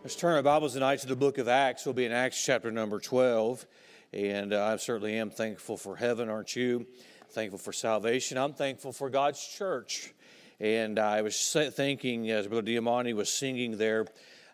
Let's turn our Bibles tonight to the book of Acts. We'll be in Acts chapter number 12. And I certainly am thankful for heaven, aren't you? Thankful for salvation. I'm thankful for God's church. And I was thinking, as Brother Diamante was singing there,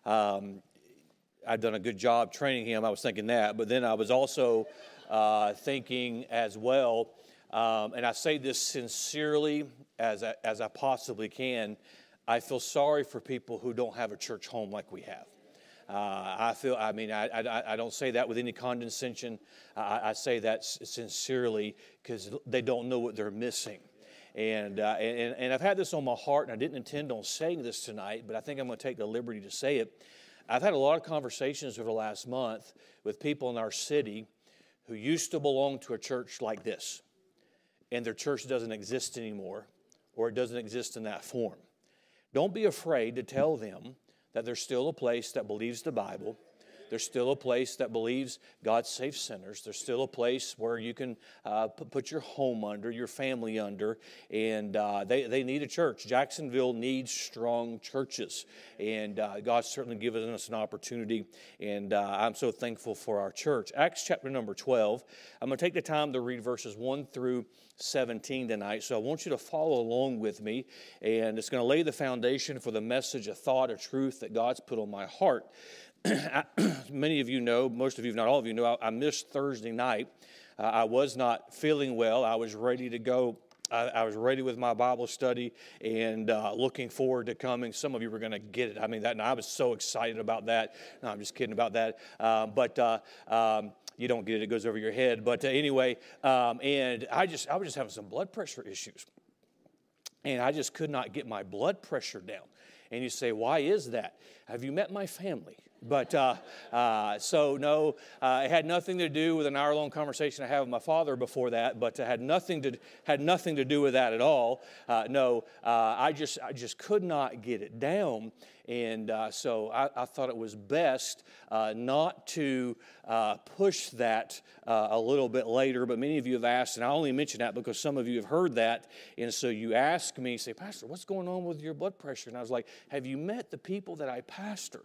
I'd done a good job training him. I was thinking that. But then I was also thinking as well, and I say this sincerely as I possibly can, I feel sorry for people who don't have a church home like we have. I don't say that with any condescension. I say that sincerely because they don't know what they're missing. And I've had this on my heart, and I didn't intend on saying this tonight, but I think I'm going to take the liberty to say it. I've had a lot of conversations over the last month with people in our city who used to belong to a church like this, and their church doesn't exist anymore, or it doesn't exist in that form. Don't be afraid to tell them that there's still a place that believes the Bible. There's still a place that believes God saves sinners. There's still a place where you can put your home under, your family under, and they need a church. Jacksonville needs strong churches, and God's certainly given us an opportunity, and I'm so thankful for our church. Acts chapter number 12. I'm going to take the time to read verses 1 through 17 tonight, so I want you to follow along with me, and it's going to lay the foundation for the message, a thought, a truth that God's put on my heart. Many of you know, most of you, if not all of you know, I missed Thursday night. I was not feeling well. I was ready to go. I was ready with my Bible study and looking forward to coming. Some of you were going to get it. I mean, I was so excited about that. No, I'm just kidding about that. You don't get it. It goes over your head. But anyway, and I was just having some blood pressure issues. And I just could not get my blood pressure down. And you say, why is that? Have you met my family? But so no, it had nothing to do with an hour-long conversation I had with my father before that. But it had nothing to do with that at all. I just could not get it down, and so I thought it was best not to push that a little bit later. But many of you have asked, and I only mention that because some of you have heard that, and so you ask me, say, Pastor, what's going on with your blood pressure? And I was like, have you met the people that I pastor?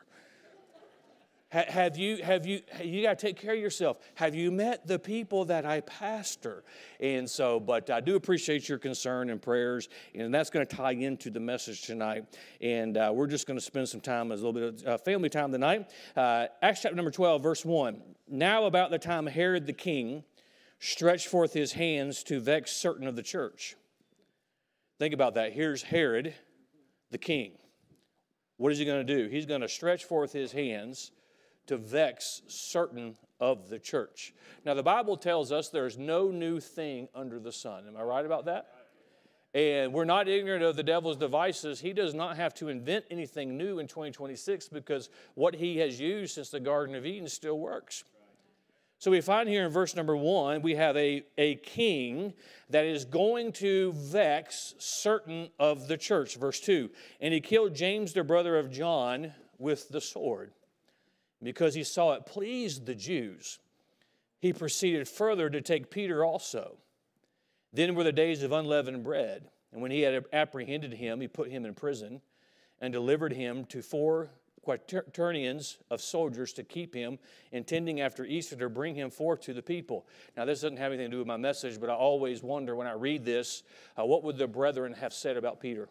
You got to take care of yourself. Have you met the people that I pastor? And so, but I do appreciate your concern and prayers, and that's going to tie into the message tonight. And we're just going to spend some time, as a little bit of family time tonight. Acts chapter number 12, verse 1. Now about the time Herod the king stretched forth his hands to vex certain of the church. Think about that. Here's Herod the king. What is he going to do? He's going to stretch forth his hands to vex certain of the church. Now, the Bible tells us there's no new thing under the sun. Am I right about that? And we're not ignorant of the devil's devices. He does not have to invent anything new in 2026 because what he has used since the Garden of Eden still works. So we find here in verse number 1, we have a king that is going to vex certain of the church. Verse 2, and he killed James, the brother of John, with the sword. Because he saw it pleased the Jews, he proceeded further to take Peter also. Then were the days of unleavened bread, and when he had apprehended him, he put him in prison and delivered him to 4 quaternions of soldiers to keep him, intending after Easter to bring him forth to the people. Now, this doesn't have anything to do with my message, but I always wonder when I read this, what would the brethren have said about Peter?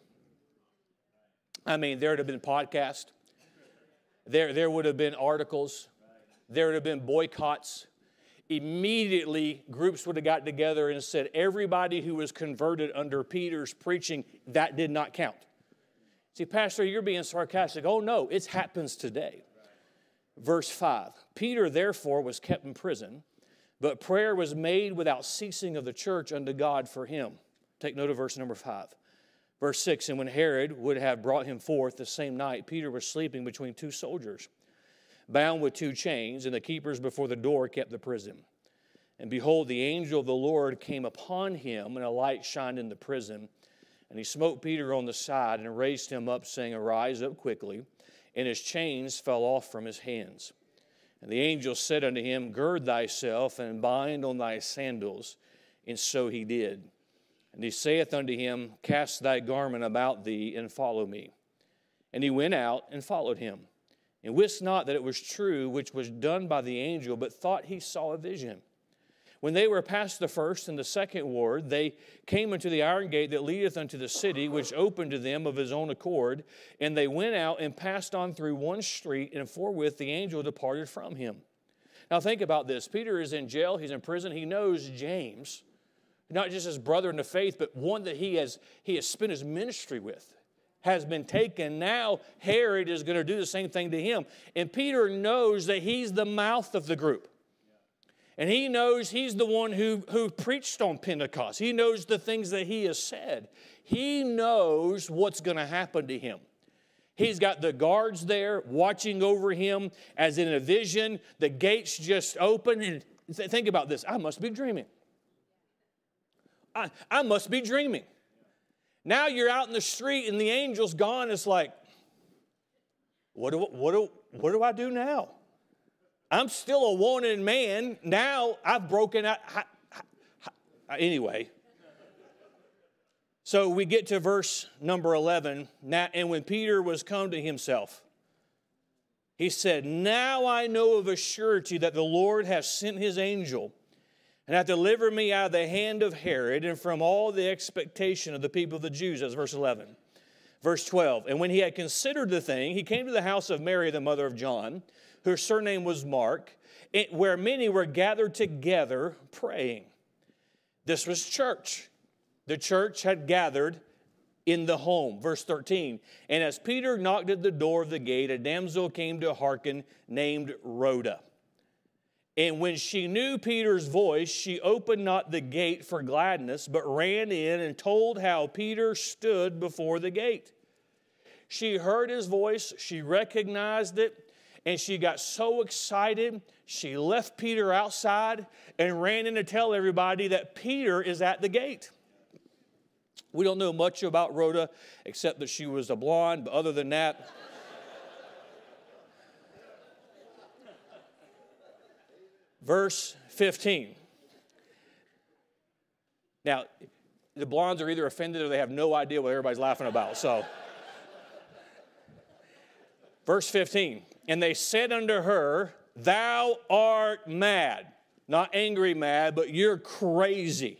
I mean, there would have been podcasts. There would have been articles. There would have been boycotts. Immediately, groups would have got together and said, everybody who was converted under Peter's preaching, that did not count. See, Pastor, you're being sarcastic. Oh, no, it happens today. Verse 5, Peter, therefore, was kept in prison, but prayer was made without ceasing of the church unto God for him. Take note of verse number 5. Verse 6, and when Herod would have brought him forth the same night, Peter was sleeping between 2 soldiers, bound with 2 chains, and the keepers before the door kept the prison. And behold, the angel of the Lord came upon him, and a light shined in the prison. And he smote Peter on the side and raised him up, saying, arise up quickly. And his chains fell off from his hands. And the angel said unto him, gird thyself and bind on thy sandals. And so he did. And he saith unto him, cast thy garment about thee and follow me. And he went out and followed him. and wist not that it was true which was done by the angel, but thought he saw a vision. When they were past the first and the second ward, they came unto the iron gate that leadeth unto the city, which opened to them of his own accord. And they went out and passed on through one street, and forthwith the angel departed from him. Now think about this. Peter is in jail. He's in prison. He knows James, not just his brother in the faith, but one that he has spent his ministry with, has been taken. Now Herod is going to do the same thing to him. And Peter knows that he's the mouth of the group. And he knows he's the one who preached on Pentecost. He knows the things that he has said. He knows what's going to happen to him. He's got the guards there watching over him as in a vision. The gates just open. And think about this. I must be dreaming. I must be dreaming. Now you're out in the street and the angel's gone. It's like, what do I do now? I'm still a wanted man. Now I've broken out. Anyway. So we get to verse number 11. Now, and when Peter was come to himself, he said, now I know of a surety that the Lord hath sent his angel and hath delivered me out of the hand of Herod and from all the expectation of the people of the Jews. That's verse 11. Verse 12. And when he had considered the thing, he came to the house of Mary, the mother of John, whose surname was Mark, where many were gathered together praying. This was church. The church had gathered in the home. Verse 13. And as Peter knocked at the door of the gate, a damsel came to hearken named Rhoda. And when she knew Peter's voice, she opened not the gate for gladness, but ran in and told how Peter stood before the gate. She heard his voice, she recognized it, and she got so excited, she left Peter outside and ran in to tell everybody that Peter is at the gate. We don't know much about Rhoda except that she was a blonde, but other than that, verse 15. Now, the blondes are either offended or they have no idea what everybody's laughing about. So, verse 15. And they said unto her, thou art mad. Not angry mad, but you're crazy.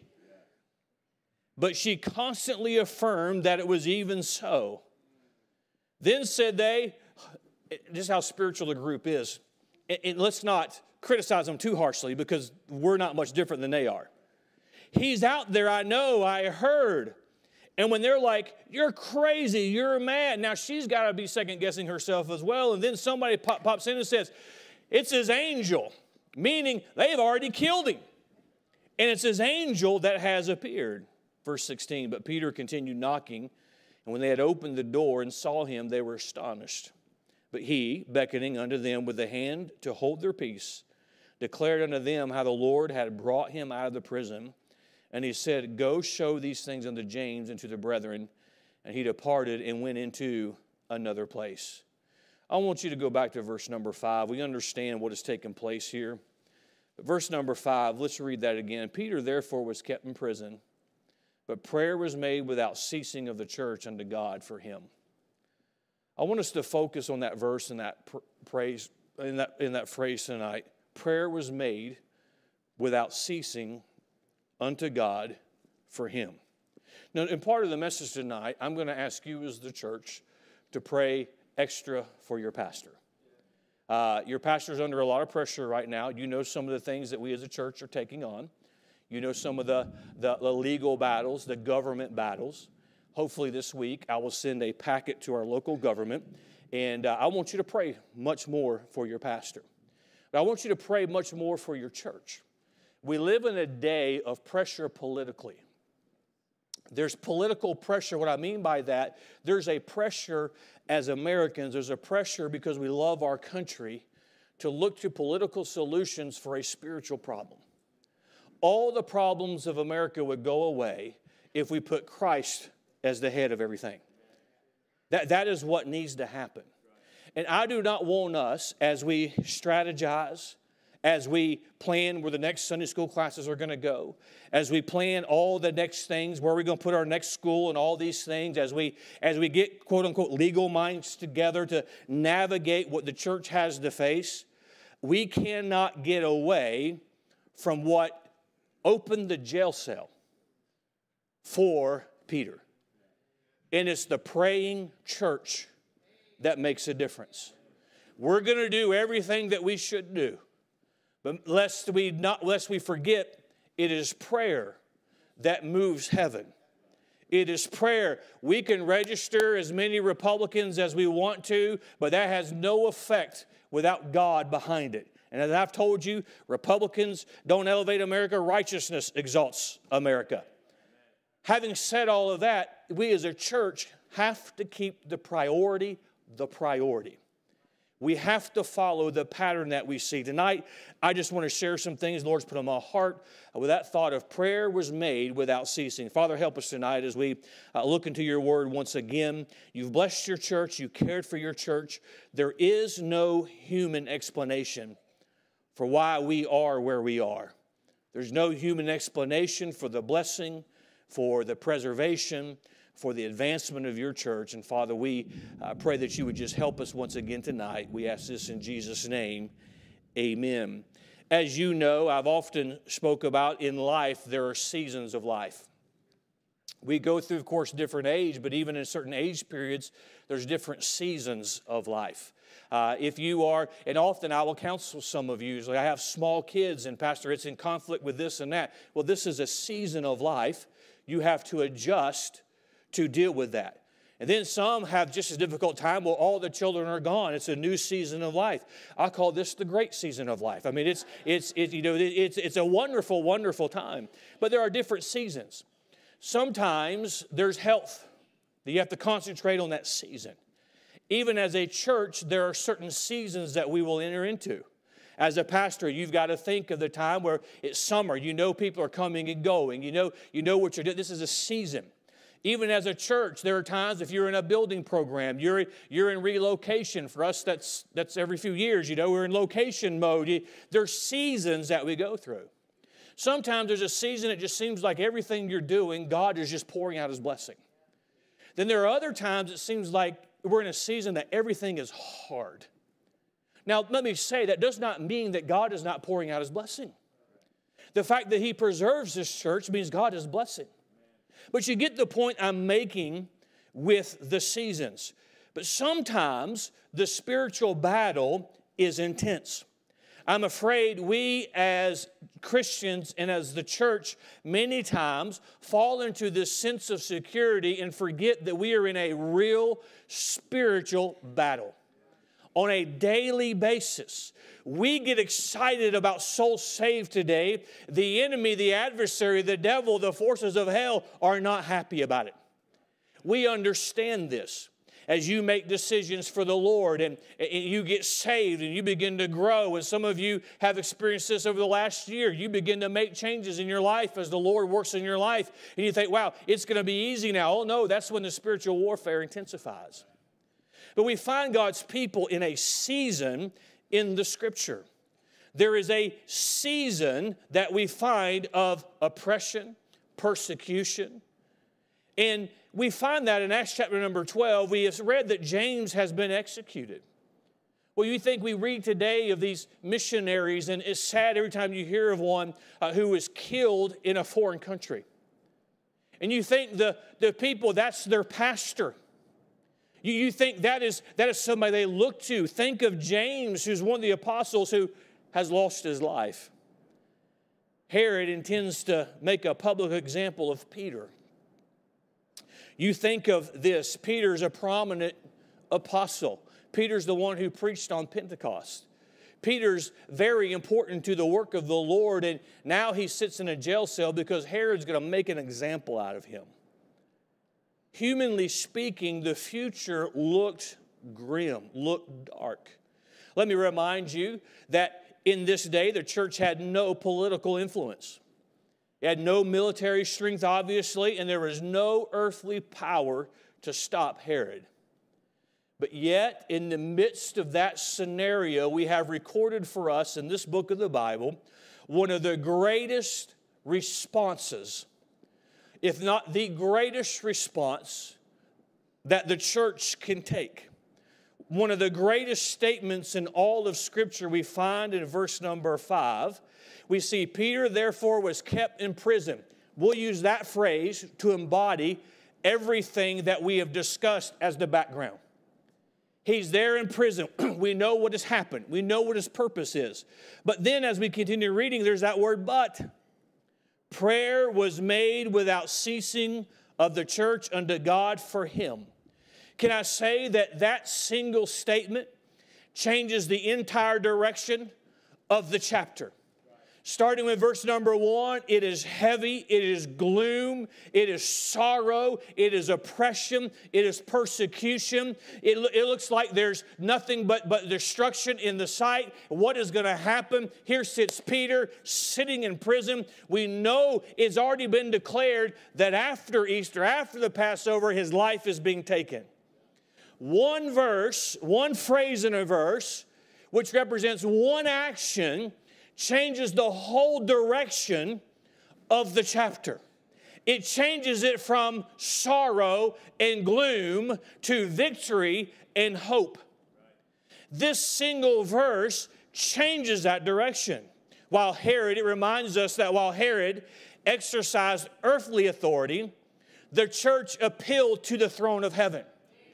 But she constantly affirmed that it was even so. Then said they, just how spiritual the group is, and let's not criticize them too harshly because we're not much different than they are. He's out there, I know, I heard. And when they're like, you're crazy, you're mad. Now she's got to be second guessing herself as well. And then somebody pops in and says, it's his angel, meaning they've already killed him. And it's his angel that has appeared. Verse 16, but Peter continued knocking. And when they had opened the door and saw him, they were astonished. But he, beckoning unto them with the hand to hold their peace, declared unto them how the Lord had brought him out of the prison. And he said, go show these things unto James and to the brethren. And he departed and went into another place. I want you to go back to verse number 5. We understand what has taken place here. But verse number 5, let's read that again. Peter therefore was kept in prison, but prayer was made without ceasing of the church unto God for him. I want us to focus on that verse and that praise in that phrase tonight. Prayer was made without ceasing unto God for him. Now, in part of the message tonight, I'm going to ask you as the church to pray extra for your pastor. Your pastor's under a lot of pressure right now. You know some of the things that we as a church are taking on. You know some of the legal battles, the government battles. Hopefully this week I will send a packet to our local government, and I want you to pray much more for your pastor. But I want you to pray much more for your church. We live in a day of pressure politically. There's political pressure. What I mean by that, there's a pressure as Americans, there's a pressure because we love our country to look to political solutions for a spiritual problem. All the problems of America would go away if we put Christ as the head of everything. That is what needs to happen. And I do not want us, as we strategize, as we plan where the next Sunday school classes are going to go, as we plan all the next things, where we're going to put our next school and all these things, as we get, quote unquote, legal minds together to navigate what the church has to face, we cannot get away from what opened the jail cell for Peter. And it's the praying church that makes a difference. We're going to do everything that we should do. But lest we forget, it is prayer that moves heaven. It is prayer. We can register as many Republicans as we want to, but that has no effect without God behind it. And as I've told you, Republicans don't elevate America. Righteousness exalts America. Having said all of that, we as a church have to keep the priority the priority. We have to follow the pattern that we see. Tonight, I just want to share some things the Lord's put on my heart with that thought of prayer was made without ceasing. Father, help us tonight as we look into your word once again. You've blessed your church. You cared for your church. There is no human explanation for why we are where we are. There's no human explanation for the blessing, for the preservation, for the advancement of your church. And Father, we pray that you would just help us once again tonight. We ask this in Jesus' name. Amen. As you know, I've often spoke about in life, there are seasons of life. We go through, of course, different age, but even in certain age periods, there's different seasons of life. If you are, and often I will counsel some of you, like I have small kids, and Pastor, it's in conflict with this and that. Well, this is a season of life. You have to adjust to deal with that. And then some have just a difficult time. Well, all the children are gone. It's a new season of life. I call this the great season of life. I mean, it's a wonderful, wonderful time. But there are different seasons. Sometimes there's health that you have to concentrate on that season. Even as a church, there are certain seasons that we will enter into. As a pastor, you've got to think of the time where it's summer. You know people are coming and going. You know what you're doing. This is a season. Even as a church, there are times if you're in a building program, you're in relocation. For us, that's every few years. We're in location mode. There's seasons that we go through. Sometimes there's a season it just seems like everything you're doing, God is just pouring out His blessing. Then there are other times it seems like we're in a season that everything is hard. Now, let me say that does not mean that God is not pouring out His blessing. The fact that He preserves this church means God is blessing. But you get the point I'm making with the seasons. But sometimes the spiritual battle is intense. I'm afraid we as Christians and as the church many times fall into this sense of security and forget that we are in a real spiritual battle. On a daily basis, we get excited about souls saved today. The enemy, the adversary, the devil, the forces of hell are not happy about it. We understand this. As you make decisions for the Lord and you get saved and you begin to grow, and some of you have experienced this over the last year, you begin to make changes in your life as the Lord works in your life, and you think, wow, it's going to be easy now. Oh no, that's when the spiritual warfare intensifies. But we find God's people in a season in the Scripture. There is a season that we find of oppression, persecution. And we find that in Acts chapter number 12. We have read that James has been executed. Well, you think we read today of these missionaries, and it's sad every time you hear of one who was killed in a foreign country. And you think the people, that's their pastor. You think that is somebody they look to. Think of James, who's one of the apostles who has lost his life. Herod intends to make a public example of Peter. You think of this. Peter's a prominent apostle. Peter's the one who preached on Pentecost. Peter's very important to the work of the Lord, and now he sits in a jail cell because Herod's going to make an example out of him. Humanly speaking, the future looked grim, looked dark. Let me remind you that in this day, the church had no political influence. It had no military strength, obviously, and there was no earthly power to stop Herod. But yet, in the midst of that scenario, we have recorded for us in this book of the Bible one of the greatest responses, if not the greatest response that the church can take. One of the greatest statements in all of Scripture we find in verse number 5. We see Peter, therefore, was kept in prison. We'll use that phrase to embody everything that we have discussed as the background. He's there in prison. We know what has happened. We know what his purpose is. But then as we continue reading, there's that word but. Prayer was made without ceasing of the church unto God for him. Can I say that that single statement changes the entire direction of the chapter? Starting with verse number 1, it is heavy, it is gloom, it is sorrow, it is oppression, it is persecution. It looks like there's nothing but destruction in the sight. What is going to happen? Here sits Peter sitting in prison. We know it's already been declared that after Easter, after the Passover, his life is being taken. One verse, one phrase in a verse, which represents one action, changes the whole direction of the chapter. It changes it from sorrow and gloom to victory and hope. This single verse changes that direction. While Herod, it reminds us that while Herod exercised earthly authority, the church appealed to the throne of heaven.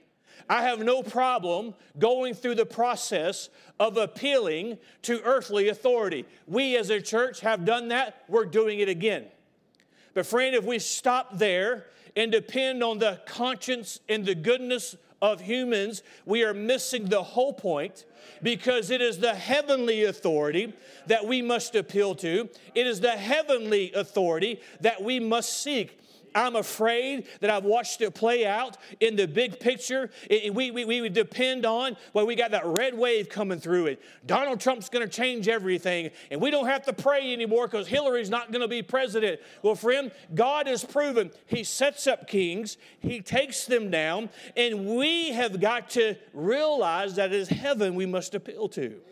I have no problem going through the process of appealing to earthly authority. We as a church have done that. We're doing it again. But friend, if we stop there and depend on the conscience and the goodness of humans, we are missing the whole point, because it is the heavenly authority that we must appeal to. It is the heavenly authority that we must seek. I'm afraid that I've watched it play out in the big picture. We depend on, well, we got that red wave coming through it. Donald Trump's going to change everything, and we don't have to pray anymore because Hillary's not going to be president. Well, friend, God has proven he sets up kings, he takes them down, and we have got to realize that it is heaven we must appeal to.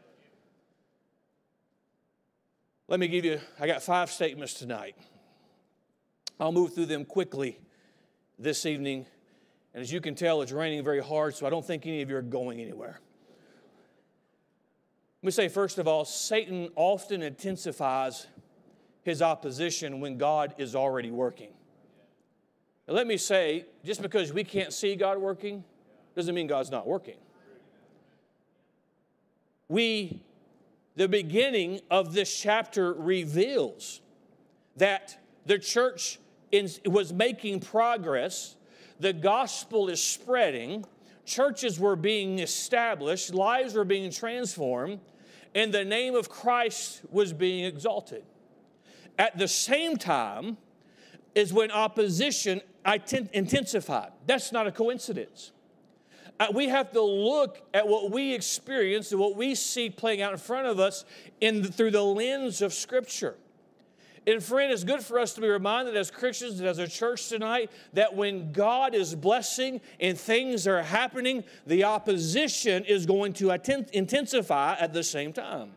Let me give you, I got 5 statements tonight. I'll move through them quickly this evening. And as you can tell, it's raining very hard, so I don't think any of you are going anywhere. Let me say, first of all, Satan often intensifies his opposition when God is already working. Now, let me say, just because we can't see God working doesn't mean God's not working. The beginning of this chapter reveals that the church was making progress. The gospel is spreading. Churches were being established. Lives were being transformed. And the name of Christ was being exalted. At the same time is when opposition intensified. That's not a coincidence. We have to look at what we experience and what we see playing out in front of us through the lens of Scripture. And friend, it's good for us to be reminded as Christians and as a church tonight that when God is blessing and things are happening, the opposition is going to intensify at the same time.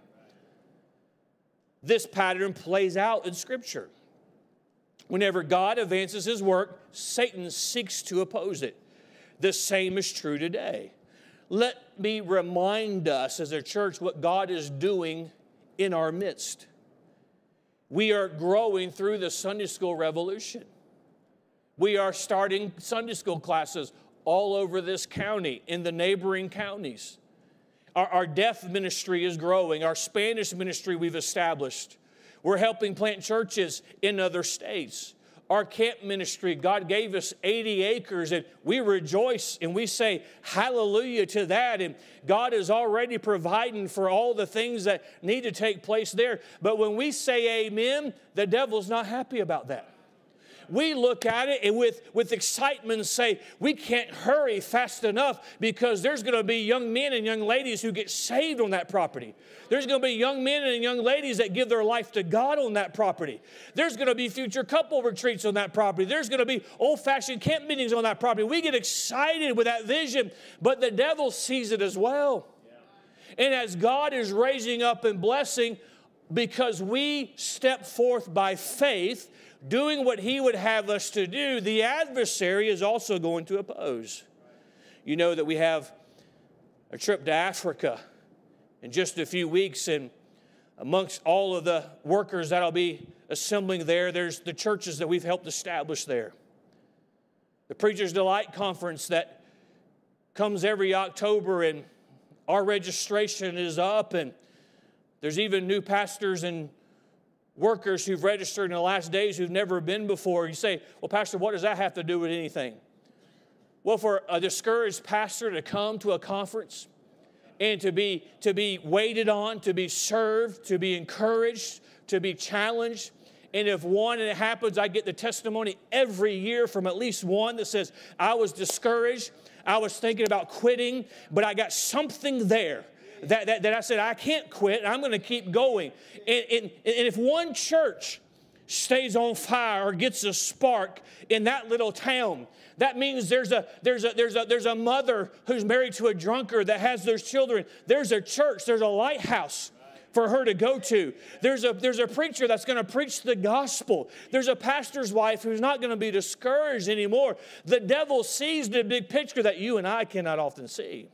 This pattern plays out in Scripture. Whenever God advances his work, Satan seeks to oppose it. The same is true today. Let me remind us as a church what God is doing in our midst. We are growing through the Sunday school revolution. We are starting Sunday school classes all over this county, in the neighboring counties. Our deaf ministry is growing. Our Spanish ministry we've established. We're helping plant churches in other states. Our camp ministry, God gave us 80 acres, and we rejoice and we say hallelujah to that. And God is already providing for all the things that need to take place there. But when we say amen, the devil's not happy about that. we look at it and with excitement and say, we can't hurry fast enough because there's going to be young men and young ladies who get saved on that property. There's going to be young men and young ladies that give their life to God on that property. There's going to be future couple retreats on that property. There's going to be old-fashioned camp meetings on that property. We get excited with that vision, but the devil sees it as well. And as God is raising up and blessing, because we step forth by faith, doing what He would have us to do, the adversary is also going to oppose. You know that we have a trip to Africa in just a few weeks, and amongst all of the workers that'll be assembling there, there's the churches that we've helped establish there. The Preacher's Delight Conference that comes every October, and our registration is up, and there's even new pastors and workers who've registered in the last days who've never been before. You say, well, Pastor, what does that have to do with anything? Well, for a discouraged pastor to come to a conference and to be waited on, to be served, to be encouraged, to be challenged. And if one, and it happens, I get the testimony every year from at least one that says, I was discouraged, I was thinking about quitting, but I got something there that I said, I can't quit, I'm going to keep going. And if one church stays on fire or gets a spark in that little town, that means there's a mother who's married to a drunkard that has those children. There's a church, there's a lighthouse for her to go to. There's a preacher that's going to preach the gospel. There's a pastor's wife who's not going to be discouraged anymore. The devil sees the big picture that you and I cannot often see.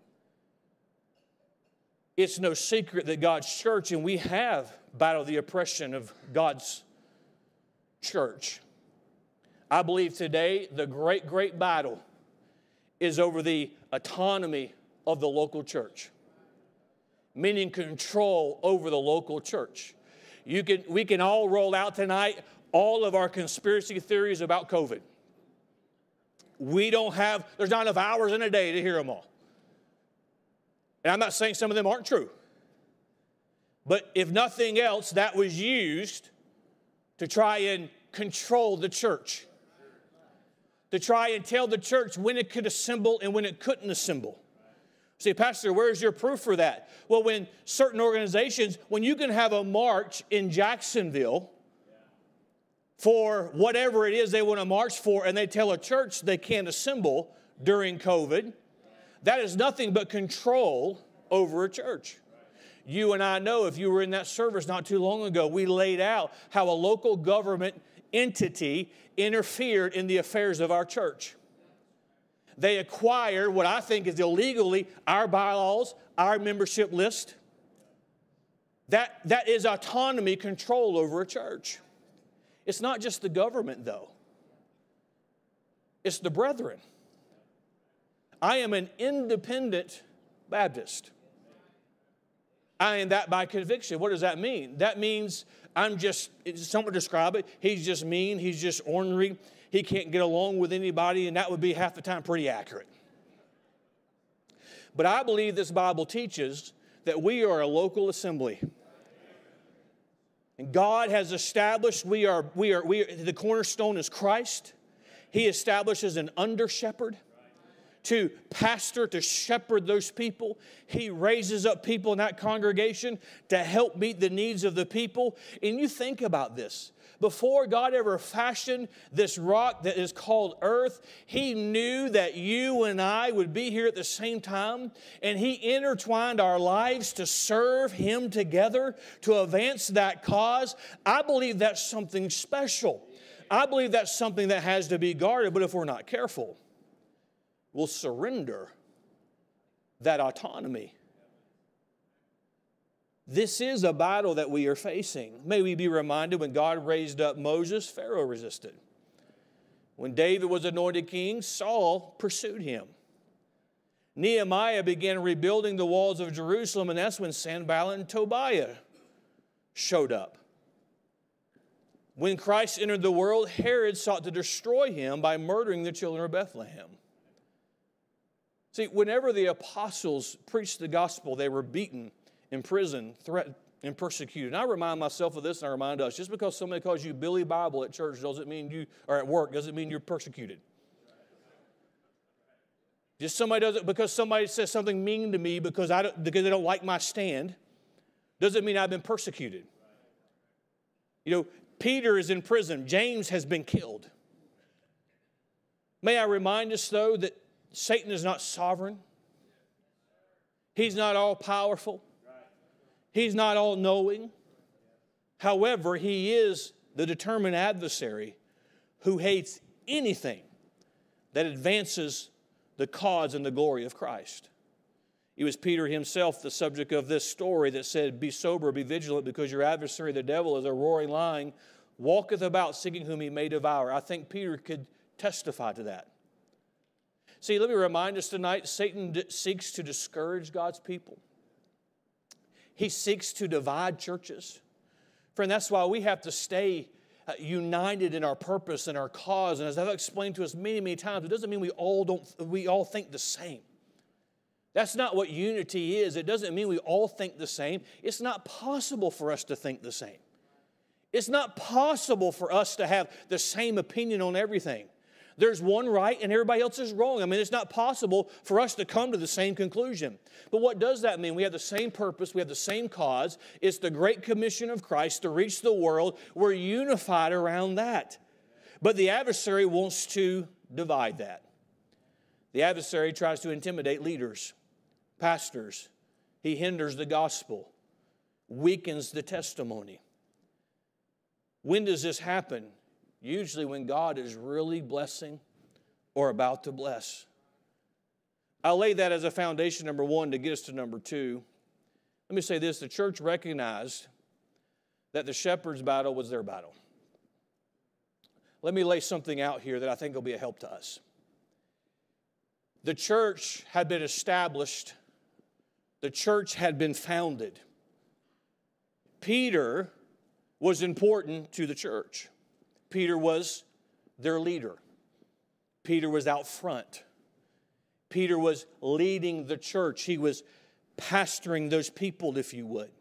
It's no secret that God's church, and we have battled the oppression of God's church. I believe today the great battle is over the autonomy of the local church, meaning control over the local church. We can all roll out tonight all of our conspiracy theories about COVID. There's not enough hours in a day to hear them all. And I'm not saying some of them aren't true. But if nothing else, that was used to try and control the church. To try and tell the church when it could assemble and when it couldn't assemble. Say, Pastor, where's your proof for that? Well, when certain organizations, when you can have a march in Jacksonville for whatever it is they want to march for, and they tell a church they can't assemble during COVID, that is nothing but control over a church. You and I know, if you were in that service not too long ago, we laid out how a local government entity interfered in the affairs of our church. They acquired what I think is illegally our bylaws, our membership list. That is autonomy, control over a church. It's not just the government, though. It's the brethren. I am an independent Baptist. I am that by conviction. What does that mean? That means some would describe it, he's just mean, he's just ornery, he can't get along with anybody, and that would be half the time pretty accurate. But I believe this Bible teaches that we are a local assembly. And God has established, the cornerstone is Christ. He establishes an under-shepherd to pastor, to shepherd those people. He raises up people in that congregation to help meet the needs of the people. And you think about this. Before God ever fashioned this rock that is called earth, He knew that you and I would be here at the same time. And He intertwined our lives to serve Him together, to advance that cause. I believe that's something special. I believe that's something that has to be guarded. But if we're not careful, we'll surrender that autonomy. This is a battle that we are facing. May we be reminded, when God raised up Moses, Pharaoh resisted. When David was anointed king, Saul pursued him. Nehemiah began rebuilding the walls of Jerusalem, and that's when Sanballat and Tobiah showed up. When Christ entered the world, Herod sought to destroy him by murdering the children of Bethlehem. See, whenever the apostles preached the gospel, they were beaten, imprisoned, and persecuted. And I remind myself of this, and I remind us, just because somebody calls you Billy Bible at church doesn't mean you, or at work, doesn't mean you're persecuted. Just because somebody says something mean to me because they don't like my stand, doesn't mean I've been persecuted. You know, Peter is in prison. James has been killed. May I remind us, though, that Satan is not sovereign. He's not all-powerful. He's not all-knowing. However, he is the determined adversary who hates anything that advances the cause and the glory of Christ. It was Peter himself, the subject of this story, that said, "Be sober, be vigilant, because your adversary, the devil, is a roaring lion, walketh about seeking whom he may devour." I think Peter could testify to that. See, let me remind us tonight, Satan seeks to discourage God's people. He seeks to divide churches. Friend, that's why we have to stay united in our purpose and our cause. And as I've explained to us many, many times, it doesn't mean we all think the same. That's not what unity is. It doesn't mean we all think the same. It's not possible for us to think the same. It's not possible for us to have the same opinion on everything. There's one right and everybody else is wrong. I mean, it's not possible for us to come to the same conclusion. But what does that mean? We have the same purpose. We have the same cause. It's the Great Commission of Christ to reach the world. We're unified around that. But the adversary wants to divide that. The adversary tries to intimidate leaders, pastors. He hinders the gospel, weakens the testimony. When does this happen? Usually when God is really blessing or about to bless. I'll lay that as a foundation, number one, to get us to number two. Let me say this. The church recognized that the shepherd's battle was their battle. Let me lay something out here that I think will be a help to us. The church had been established. The church had been founded. Peter was important to the church. Peter was their leader. Peter was out front. Peter was leading the church. He was pastoring those people, if you would.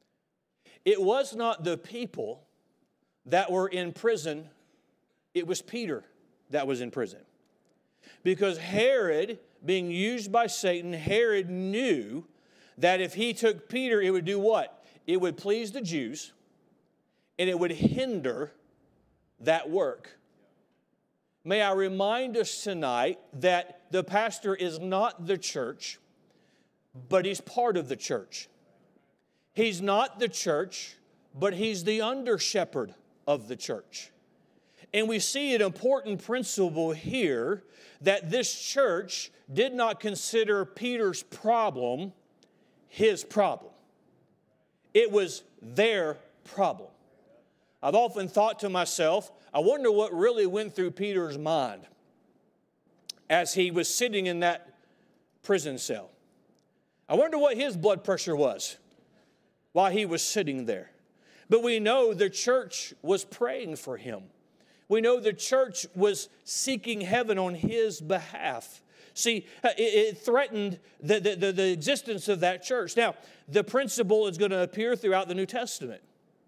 It was not the people that were in prison. It was Peter that was in prison. Because Herod, being used by Satan, Herod knew that if he took Peter, it would do what? It would please the Jews, and it would hinder that work. May I remind us tonight that the pastor is not the church, but he's part of the church. He's not the church, but he's the under-shepherd of the church. And we see an important principle here that this church did not consider Peter's problem his problem. It was their problem. I've often thought to myself, I wonder what really went through Peter's mind as he was sitting in that prison cell. I wonder what his blood pressure was while he was sitting there. But we know the church was praying for him. We know the church was seeking heaven on his behalf. See, it threatened the existence of that church. Now, the principle is going to appear throughout the New Testament.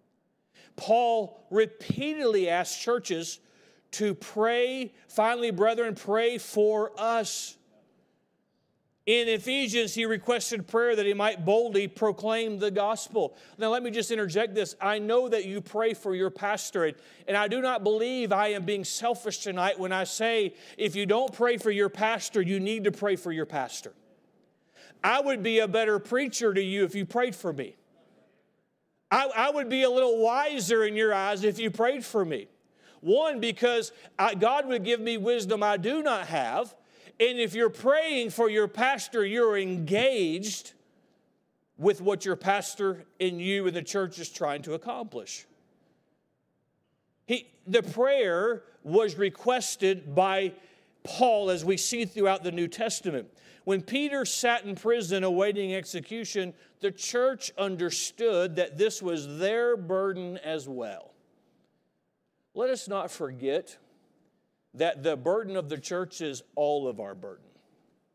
Paul repeatedly asked churches to pray, finally, brethren, pray for us. In Ephesians, he requested prayer that he might boldly proclaim the gospel. Now, let me just interject this. I know that you pray for your pastor, and I do not believe I am being selfish tonight when I say if you don't pray for your pastor, you need to pray for your pastor. I would be a better preacher to you if you prayed for me. I would be a little wiser in your eyes if you prayed for me. One, because God would give me wisdom I do not have. And if you're praying for your pastor, you're engaged with what your pastor and you and the church is trying to accomplish. The prayer was requested by Paul, as we see throughout the New Testament. When Peter sat in prison awaiting execution, the church understood that this was their burden as well. Let us not forget that the burden of the church is all of our burden.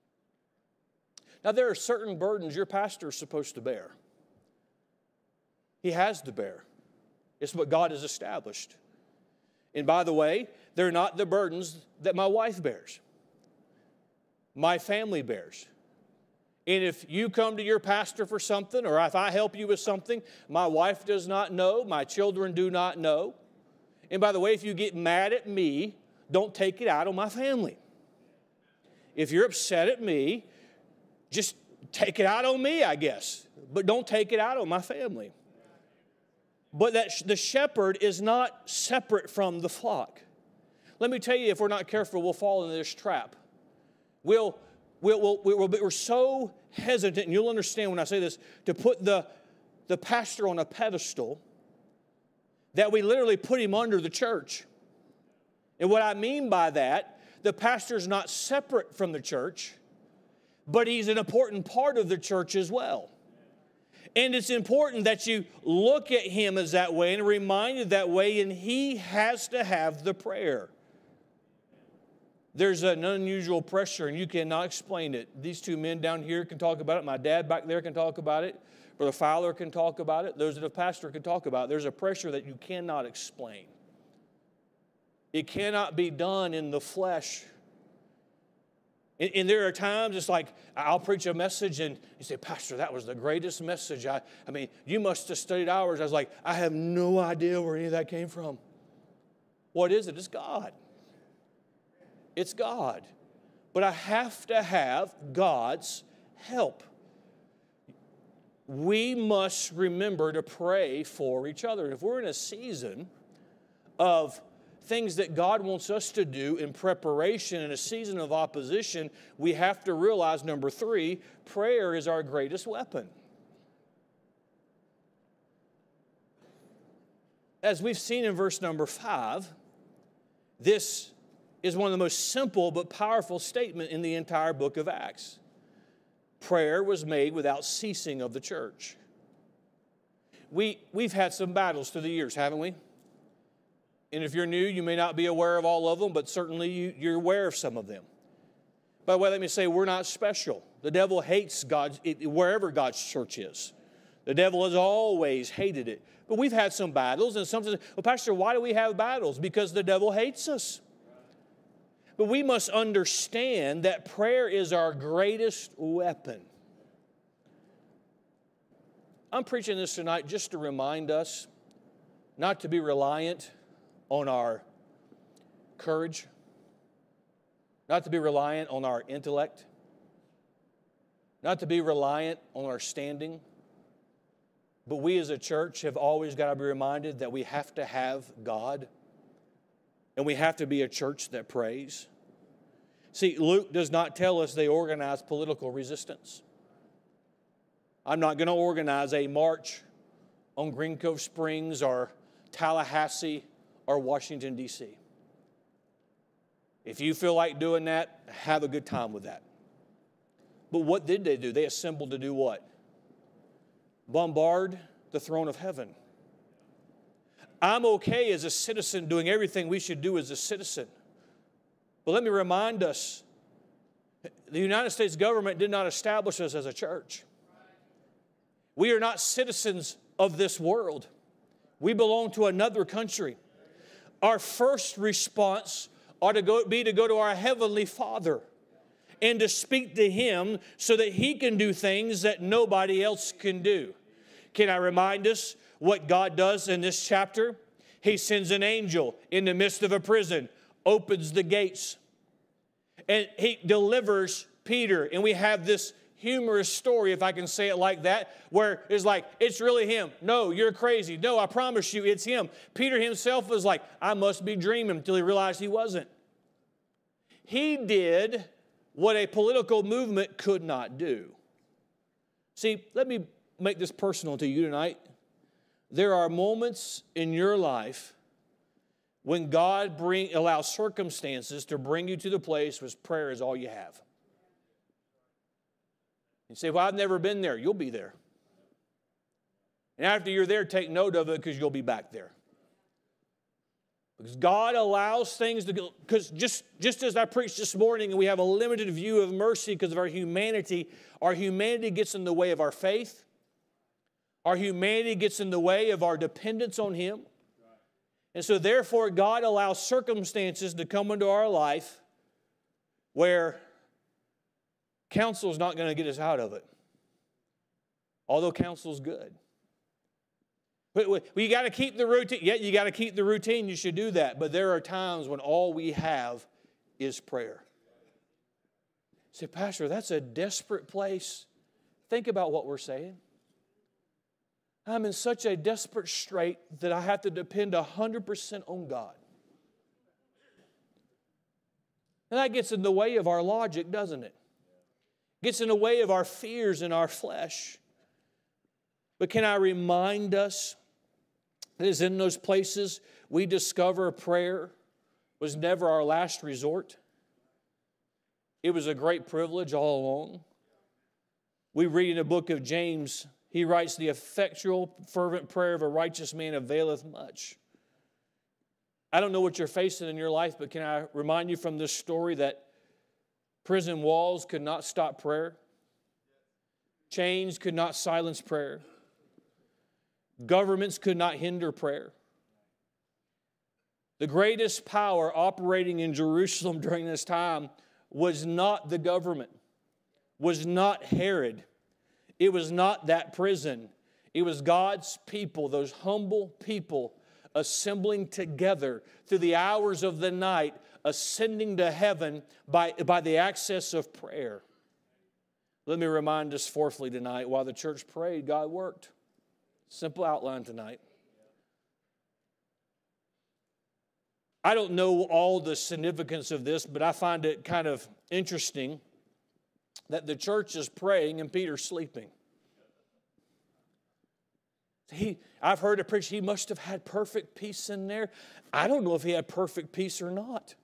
Now, there are certain burdens your pastor is supposed to bear. He has to bear. It's what God has established. And by the way, they're not the burdens that my wife bears. My family bears. And if you come to your pastor for something, or if I help you with something, my wife does not know, my children do not know. And by the way, if you get mad at me, don't take it out on my family. If you're upset at me, just take it out on me, I guess. But don't take it out on my family. But that the shepherd is not separate from the flock. Let me tell you, if we're not careful, we'll fall into this trap. We're so hesitant, and you'll understand when I say this, to put the pastor on a pedestal that we literally put him under the church. And what I mean by that, the pastor's not separate from the church, but he's an important part of the church as well. And it's important that you look at him as that way and are reminded that way, and he has to have the prayer. There's an unusual pressure, and you cannot explain it. These two men down here can talk about it. My dad back there can talk about it. Brother Fowler can talk about it. Those that have pastored can talk about it. There's a pressure that you cannot explain. It cannot be done in the flesh. And there are times it's like I'll preach a message and you say, Pastor, that was the greatest message. I mean, you must have studied hours. I was like, I have no idea where any of that came from. What is it? It's God. It's God. But I have to have God's help. We must remember to pray for each other. If we're in a season of things that God wants us to do in preparation in a season of opposition, we have to realize, number 3, prayer is our greatest weapon. As we've seen in verse number 5, this is one of the most simple but powerful statements in the entire book of Acts. Prayer was made without ceasing of the church. We've had some battles through the years, haven't we? And if you're new, you may not be aware of all of them, but certainly you're aware of some of them. By the way, let me say, we're not special. The devil hates God wherever God's church is. The devil has always hated it. But we've had some battles, and some say, well, Pastor, why do we have battles? Because the devil hates us. But we must understand that prayer is our greatest weapon. I'm preaching this tonight just to remind us not to be reliant on our courage, not to be reliant on our intellect, not to be reliant on our standing. But we as a church have always got to be reminded that we have to have God, and we have to be a church that prays. See, Luke does not tell us they organize political resistance. I'm not going to organize a march on Green Cove Springs or Tallahassee or Washington, D.C. If you feel like doing that, have a good time with that. But what did they do? They assembled to do what? Bombard the throne of heaven. I'm okay as a citizen doing everything we should do as a citizen. But let me remind us, the United States government did not establish us as a church. We are not citizens of this world. We belong to another country. Our first response ought to be to go to our Heavenly Father and to speak to Him so that He can do things that nobody else can do. Can I remind us what God does in this chapter? He sends an angel in the midst of a prison, opens the gates, and He delivers Peter. And we have this humorous story, if I can say it like that, where it's like, it's really him. No, you're crazy. No, I promise you, it's him. Peter himself was like, I must be dreaming, until he realized he wasn't. He did what a political movement could not do. See, let me make this personal to you tonight. There are moments in your life when God allows circumstances to bring you to the place where prayer is all you have. You say, well, I've never been there. You'll be there. And after you're there, take note of it, because you'll be back there. Because God allows things to go, because just as I preached this morning, and we have a limited view of mercy because of our humanity gets in the way of our faith. Our humanity gets in the way of our dependence on Him. And so therefore, God allows circumstances to come into our life where counsel is not going to get us out of it. Although counsel is good. Well, you got to keep the routine. Yeah, you got to keep the routine. You should do that. But there are times when all we have is prayer. Say, Pastor, that's a desperate place. Think about what we're saying. I'm in such a desperate strait that I have to depend 100% on God. And that gets in the way of our logic, doesn't it? Gets in the way of our fears and our flesh. But can I remind us that it's in those places we discover prayer was never our last resort. It was a great privilege all along. We read in the book of James, he writes, the effectual, fervent prayer of a righteous man availeth much. I don't know what you're facing in your life, but can I remind you from this story that prison walls could not stop prayer? Chains could not silence prayer. Governments could not hinder prayer. The greatest power operating in Jerusalem during this time was not the government, was not Herod. It was not that prison. It was God's people, those humble people, assembling together through the hours of the night, ascending to heaven by the access of prayer. Let me remind us fourthly tonight, while the church prayed, God worked. Simple outline tonight. I don't know all the significance of this, but I find it kind of interesting that the church is praying and Peter's sleeping. I've heard a preacher, he must have had perfect peace in there. I don't know if he had perfect peace or not.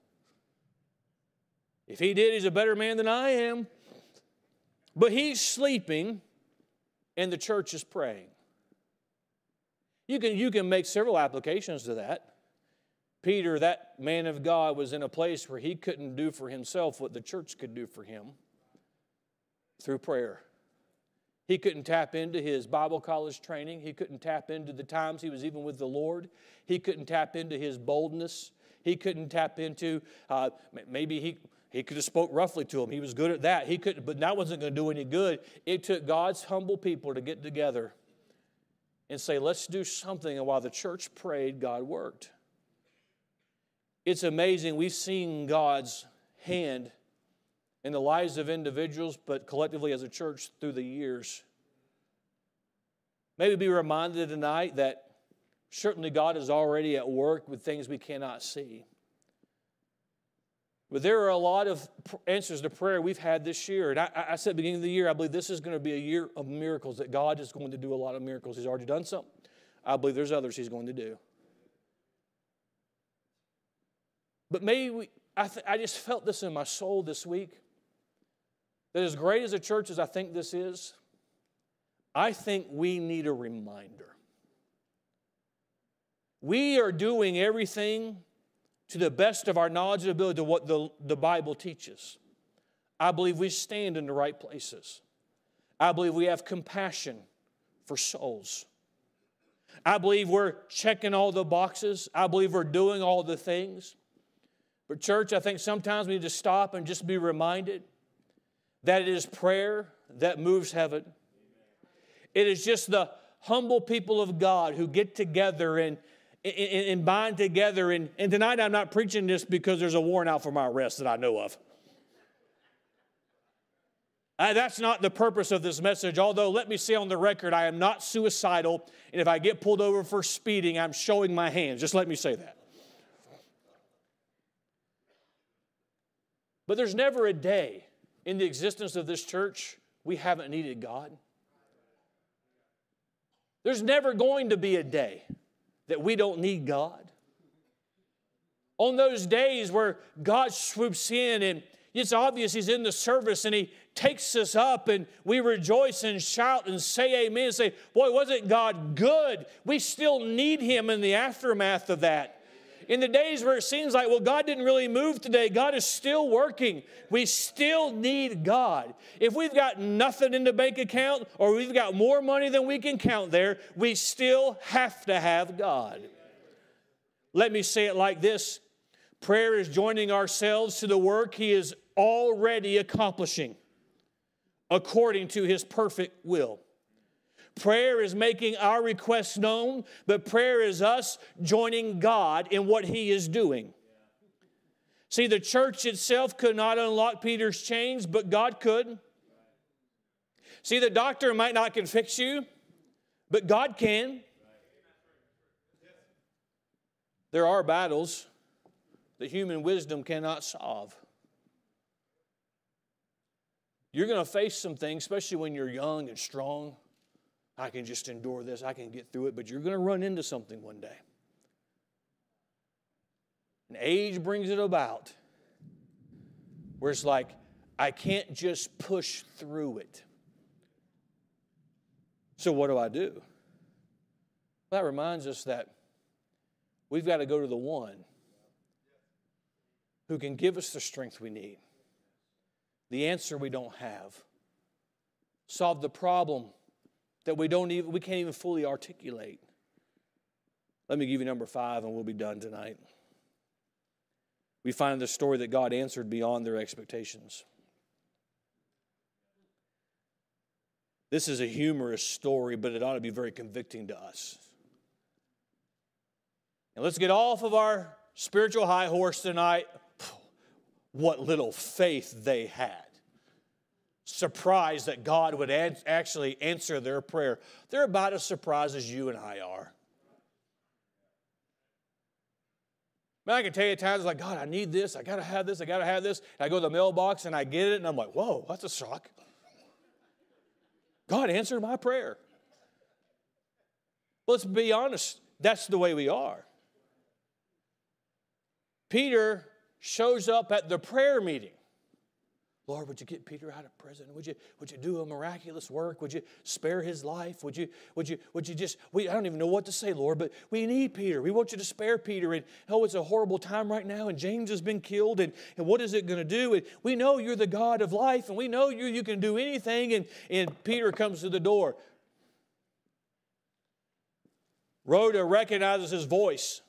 If he did, he's a better man than I am. But he's sleeping and the church is praying. You can make several applications to that. Peter, that man of God, was in a place where he couldn't do for himself what the church could do for him through prayer. He couldn't tap into his Bible college training. He couldn't tap into the times he was even with the Lord. He couldn't tap into his boldness. He couldn't tap into, maybe he could have spoke roughly to him. He was good at that. He couldn't, but that wasn't going to do any good. It took God's humble people to get together and say, let's do something. And while the church prayed, God worked. It's amazing. We've seen God's hand in the lives of individuals, but collectively as a church through the years. Maybe be reminded tonight that certainly God is already at work with things we cannot see. But there are a lot of answers to prayer we've had this year. And I said at the beginning of the year, I believe this is going to be a year of miracles, that God is going to do a lot of miracles. He's already done some. I believe there's others He's going to do. But maybe I just felt this in my soul this week, that as great as a church as I think this is, I think we need a reminder. We are doing everything to the best of our knowledge and ability to what the Bible teaches. I believe we stand in the right places. I believe we have compassion for souls. I believe we're checking all the boxes. I believe we're doing all the things. But church, I think sometimes we need to stop and just be reminded that it is prayer that moves heaven. It is just the humble people of God who get together and bind together. And tonight I'm not preaching this because there's a warrant out for my arrest that I know of. That's not the purpose of this message. Although, let me say on the record, I am not suicidal. And if I get pulled over for speeding, I'm showing my hands. Just let me say that. But there's never a day in the existence of this church we haven't needed God. There's never going to be a day that we don't need God. On those days where God swoops in and it's obvious He's in the service and He takes us up and we rejoice and shout and say amen and say, boy, wasn't God good? We still need Him in the aftermath of that. In the days where it seems like, well, God didn't really move today, God is still working. We still need God. If we've got nothing in the bank account or we've got more money than we can count there, we still have to have God. Let me say it like this. Prayer is joining ourselves to the work He is already accomplishing according to His perfect will. Prayer is making our requests known, but prayer is us joining God in what He is doing. See, the church itself could not unlock Peter's chains, but God could. See, the doctor might not can fix you, but God can. There are battles that human wisdom cannot solve. You're going to face some things, especially when you're young and strong. I can just endure this. I can get through it. But you're going to run into something one day. And age brings it about where it's like, I can't just push through it. So what do? Well, that reminds us that we've got to go to the one who can give us the strength we need. The answer we don't have. Solve the problem that we can't even fully articulate. Let me give you number 5 and we'll be done tonight. We find the story that God answered beyond their expectations. This is a humorous story, but it ought to be very convicting to us. And let's get off of our spiritual high horse tonight. What little faith they had. Surprised that God would actually answer their prayer. They're about as surprised as you and I are. Man, I can tell you times like, God, I need this. I got to have this. I got to have this. And I go to the mailbox and I get it and I'm like, whoa, that's a shock. God answered my prayer. Let's be honest. That's the way we are. Peter shows up at the prayer meeting. Lord, would you get Peter out of prison? Would you do a miraculous work? Would you spare his life? Would you just, I don't even know what to say, Lord, but we need Peter. We want you to spare Peter. And oh, it's a horrible time right now, and James has been killed, and what is it going to do? And we know you're the God of life, and we know you can do anything. And Peter comes to the door. Rhoda recognizes his voice.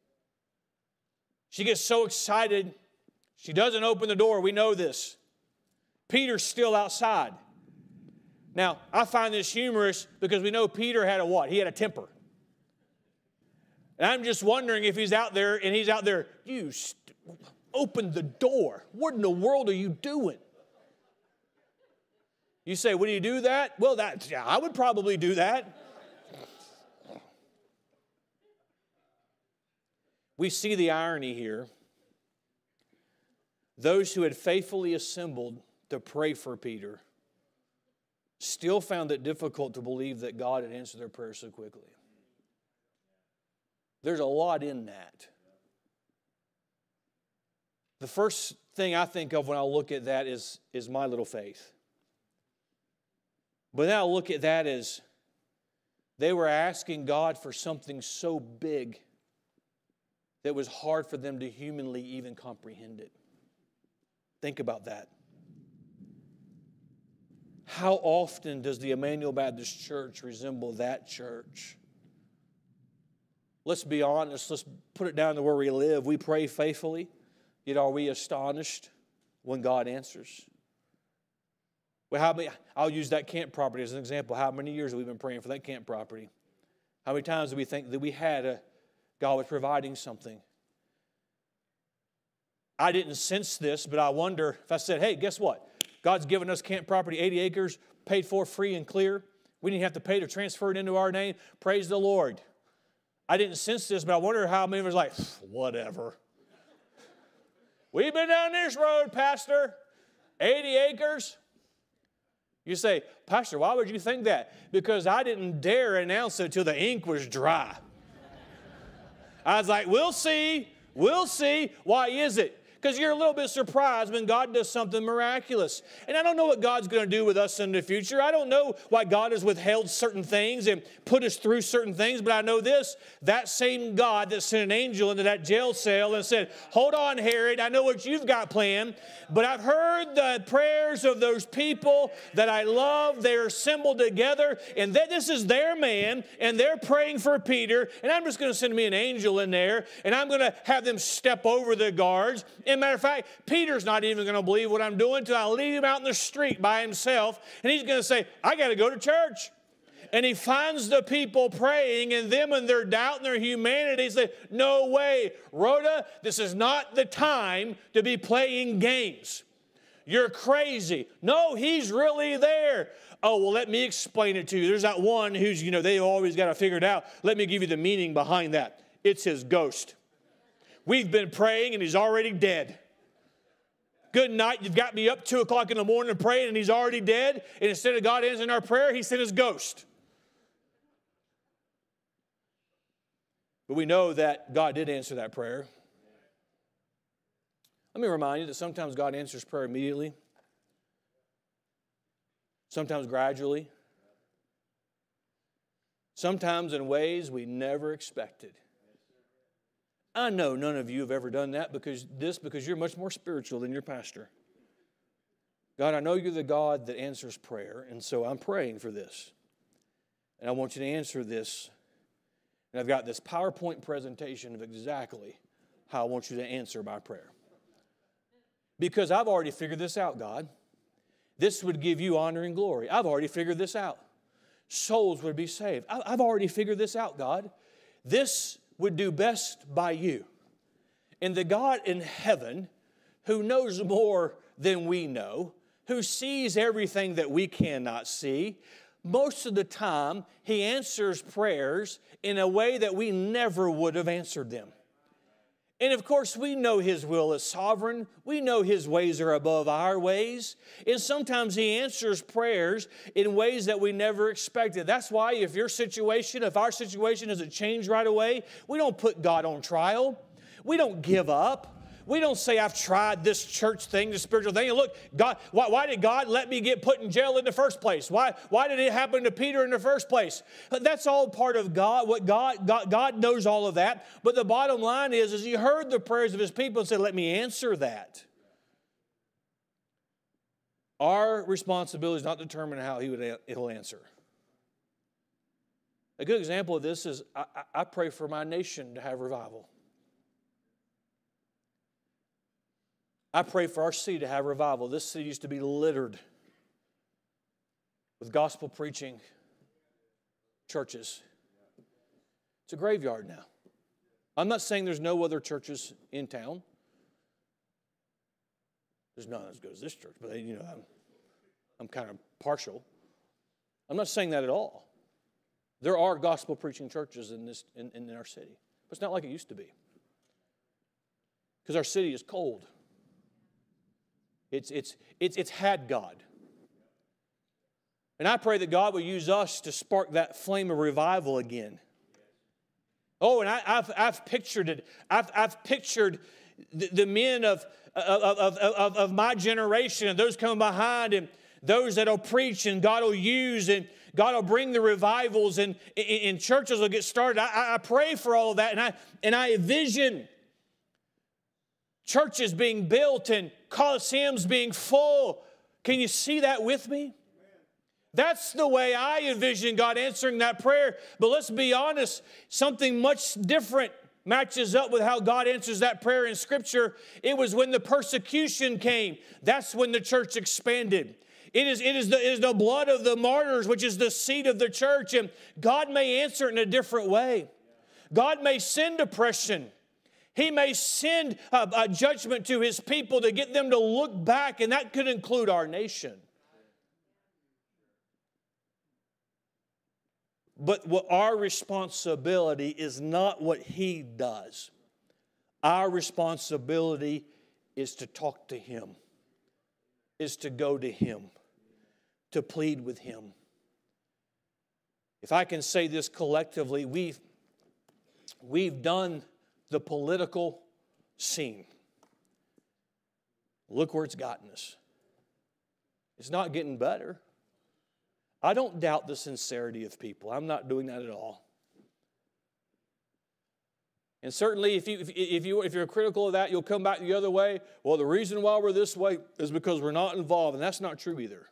She gets so excited, she doesn't open the door. We know this. Peter's still outside. Now, I find this humorous because we know Peter had a what? He had a temper. And I'm just wondering if he's out there and he's out there, open the door. What in the world are you doing? You say, would you do that? Well, I would probably do that. We see the irony here. Those who had faithfully assembled to pray for Peter still found it difficult to believe that God had answered their prayer so quickly. There's a lot in that. The first thing I think of when I look at that is my little faith. But then I look at that as they were asking God for something so big that it was hard for them to humanly even comprehend it. Think about that. How often does the Emmanuel Baptist Church resemble that church? Let's be honest. Let's put it down to where we live. We pray faithfully, yet are we astonished when God answers? Well, I'll use that camp property as an example. How many years have we been praying for that camp property? How many times do we think that God was providing something? I didn't sense this, but I wonder if I said, hey, guess what? God's given us camp property, 80 acres, paid for free and clear. We didn't have to pay to transfer it into our name. Praise the Lord. I didn't sense this, but I wonder how many of us are like, whatever. We've been down this road, Pastor. 80 acres. You say, Pastor, why would you think that? Because I didn't dare announce it till the ink was dry. I was like, we'll see. We'll see. Why is it? Because you're a little bit surprised when God does something miraculous. And I don't know what God's going to do with us in the future. I don't know why God has withheld certain things and put us through certain things. But I know this, that same God that sent an angel into that jail cell and said, hold on, Herod, I know what you've got planned. But I've heard the prayers of those people that I love. They're assembled together. And this is their man. And they're praying for Peter. And I'm just going to send me an angel in there. And I'm going to have them step over the guards. As a matter of fact, Peter's not even going to believe what I'm doing until I leave him out in the street by himself. And he's going to say, I got to go to church. And he finds the people praying, and them and their doubt and their humanity say, no way, Rhoda, this is not the time to be playing games. You're crazy. No, he's really there. Oh, well, let me explain it to you. There's that one who's, they always got to figure it out. Let me give you the meaning behind that. It's his ghost. We've been praying and he's already dead. Good night, you've got me up 2 o'clock in the morning praying and he's already dead. And instead of God answering our prayer, he sent his ghost. But we know that God did answer that prayer. Let me remind you that sometimes God answers prayer immediately. Sometimes gradually. Sometimes in ways we never expected. I know none of you have ever done that because you're much more spiritual than your pastor. God, I know you're the God that answers prayer, and so I'm praying for this. And I want you to answer this. And I've got this PowerPoint presentation of exactly how I want you to answer my prayer. Because I've already figured this out, God. This would give you honor and glory. I've already figured this out. Souls would be saved. I've already figured this out, God. This would do best by you. And the God in heaven, who knows more than we know, who sees everything that we cannot see, most of the time, he answers prayers in a way that we never would have answered them. And of course, we know his will is sovereign. We know his ways are above our ways. And sometimes he answers prayers in ways that we never expected. That's why if our situation doesn't change right away, we don't put God on trial. We don't give up. We don't say, I've tried this church thing, this spiritual thing. And look, God, why did God let me get put in jail in the first place? Why did it happen to Peter in the first place? That's all part of God. God knows all of that. But the bottom line is he heard the prayers of his people and said, let me answer that. Our responsibility is not to determine how he'll answer. A good example of this is I pray for my nation to have revival. I pray for our city to have revival. This city used to be littered with gospel preaching churches. It's a graveyard now. I'm not saying there's no other churches in town. There's none as good as this church, but I'm kind of partial. I'm not saying that at all. There are gospel preaching churches in our city, but it's not like it used to be. Because our city is cold. It's had God. And I pray that God will use us to spark that flame of revival again. Oh, and I've pictured it. I've pictured the men of my generation and those coming behind and those that will preach and God will use and God will bring the revivals and churches will get started. I pray for all of that and I envision churches being built and coliseums being full. Can you see that with me? That's the way I envision God answering that prayer. But let's be honest, something much different matches up with how God answers that prayer in Scripture. It was when the persecution came. That's when the church expanded. It is the blood of the martyrs, which is the seed of the church. And God may answer it in a different way. God may send oppression. He may send a judgment to his people to get them to look back, and that could include our nation. But what our responsibility is not what he does. Our responsibility is to talk to him, is to go to him, to plead with him. If I can say this collectively, we've done the political scene. Look where it's gotten us. It's not getting better. I don't doubt the sincerity of people. I'm not doing that at all. And certainly, if you're critical of that, you'll come back the other way. Well, the reason why we're this way is because we're not involved, and that's not true either.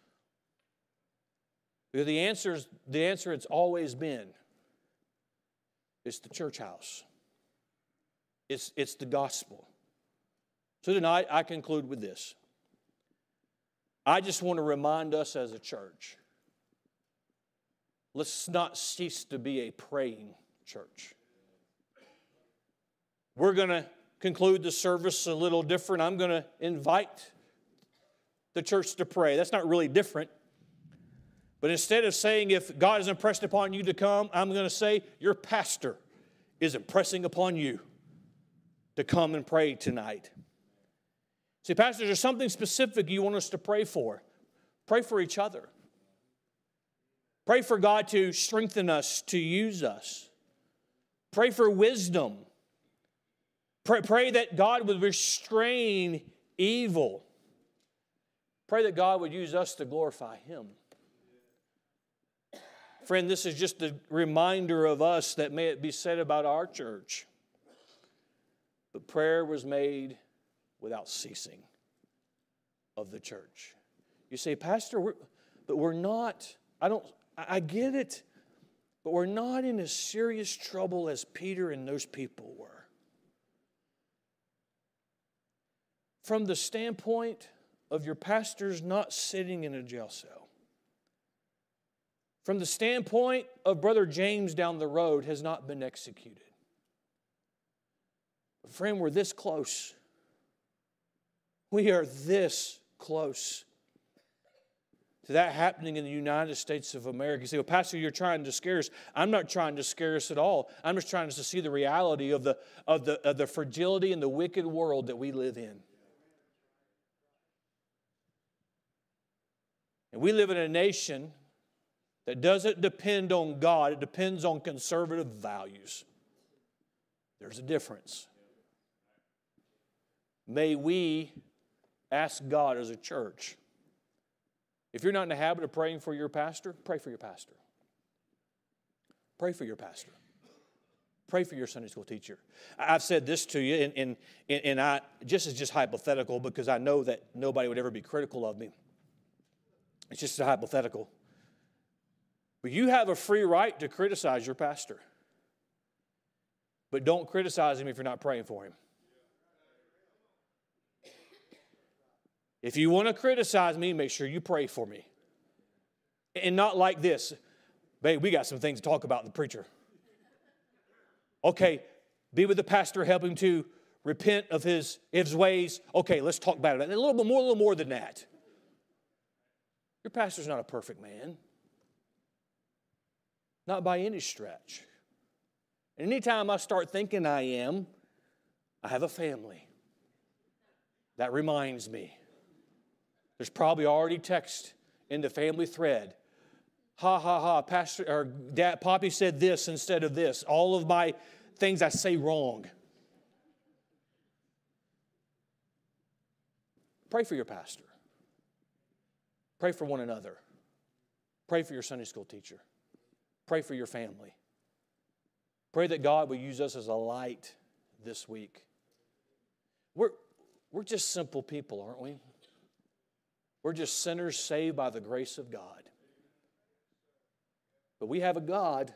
Because the answer it's always been, it's the church house. It's the gospel. So tonight, I conclude with this. I just want to remind us as a church, let's not cease to be a praying church. We're going to conclude the service a little different. I'm going to invite the church to pray. That's not really different. But instead of saying, if God has impressed upon you to come, I'm going to say, your pastor is impressing upon you to come and pray tonight. See, Pastor, there's something specific you want us to pray for. Pray for each other. Pray for God to strengthen us, to use us. Pray for wisdom. Pray that God would restrain evil. Pray that God would use us to glorify Him. Friend, this is just a reminder of us that may it be said about our church. But prayer was made without ceasing of the church. You say, Pastor, we're not, I get it, but we're not in as serious trouble as Peter and those people were. From the standpoint of your pastors not sitting in a jail cell, from the standpoint of Brother James down the road has not been executed. But friend, we're this close. We are this close to that happening in the United States of America. You say, well, Pastor, you're trying to scare us. I'm not trying to scare us at all. I'm just trying to see the reality of the fragility and the wicked world that we live in. And we live in a nation that doesn't depend on God. It depends on conservative values. There's a difference. May we ask God as a church, if you're not in the habit of praying for your pastor, pray for your pastor. Pray for your pastor. Pray for your Sunday school teacher. I've said this to you, and I just hypothetical because I know that nobody would ever be critical of me. It's just a hypothetical. But you have a free right to criticize your pastor. But don't criticize him if you're not praying for him. If you want to criticize me, make sure you pray for me. And not like this. Babe, we got some things to talk about in the preacher. Okay, be with the pastor, help him to repent of his ways. Okay, let's talk about it. And a little more than that. Your pastor's not a perfect man. Not by any stretch. And anytime I start thinking I am, I have a family. That reminds me. There's probably already text in the family thread. Ha, ha, ha, Pastor or Dad, Poppy said this instead of this. All of my things I say wrong. Pray for your pastor. Pray for one another. Pray for your Sunday school teacher. Pray for your family. Pray that God will use us as a light this week. We're just simple people, aren't we? We're just sinners saved by the grace of God. But we have a God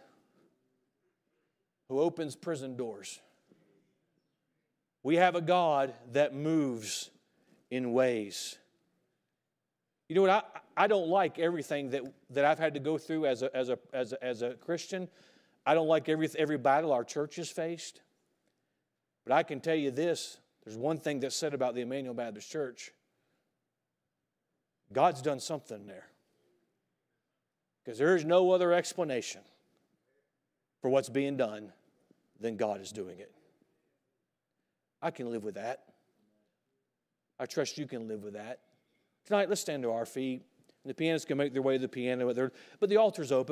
who opens prison doors. We have a God that moves in ways. You know what? I don't like everything that I've had to go through as a Christian. I don't like every battle our church has faced. But I can tell you this. There's one thing that's said about the Emmanuel Baptist Church. God's done something there. Because there is no other explanation for what's being done than God is doing it. I can live with that. I trust you can live with that. Tonight, let's stand to our feet. The pianists can make their way to the piano, but the altar's open.